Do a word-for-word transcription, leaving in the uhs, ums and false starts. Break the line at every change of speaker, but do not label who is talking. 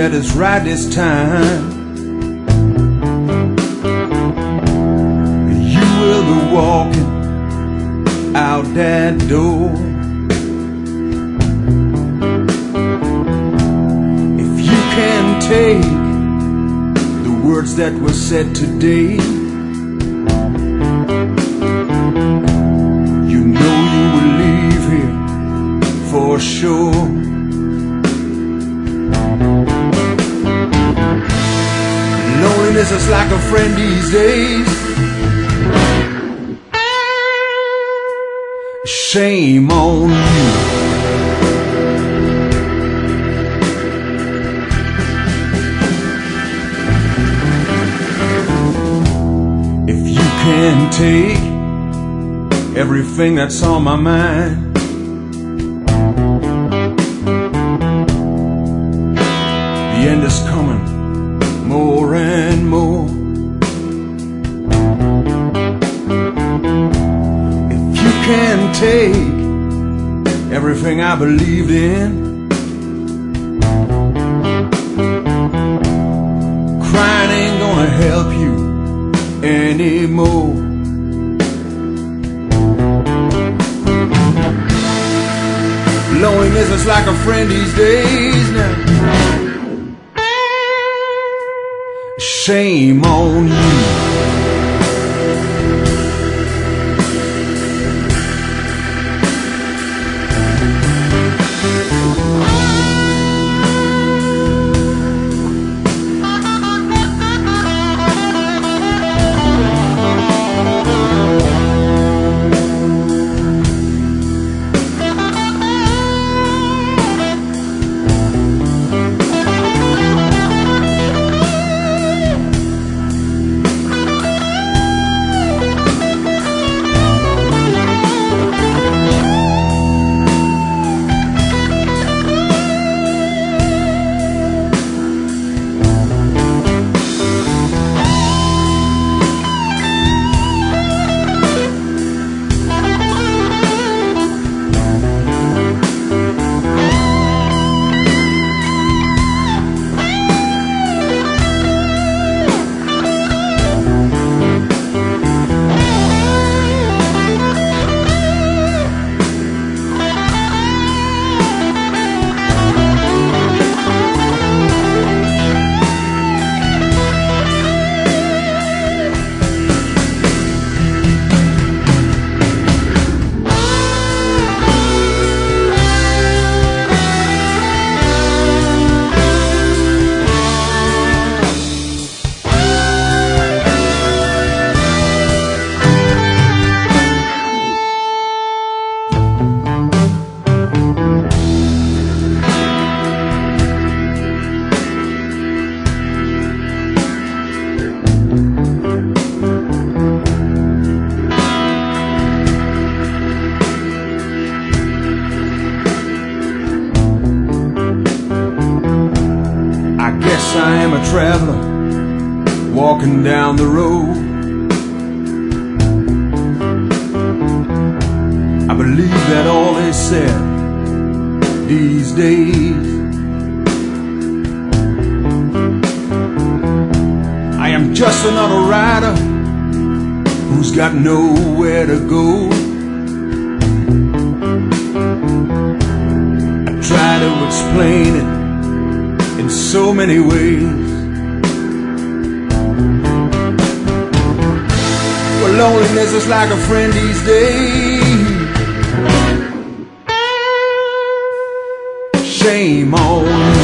that it's right this time. You will be walking out that door. If you can take the words that were said today, you know you will leave here for sure. Loneliness is like a friend these days. Shame on you. If you can take everything that's on my mind, the end is coming more and more. If you can take everything I believed in, crying ain't gonna help you anymore. Loneliness is like a friend these days now. Shame on you. I am a traveler walking down the road. I believe that all is said these days. I am just another rider who's got nowhere to go. I try to explain it in so many ways. Well, loneliness is like a friend these days. Shame on you.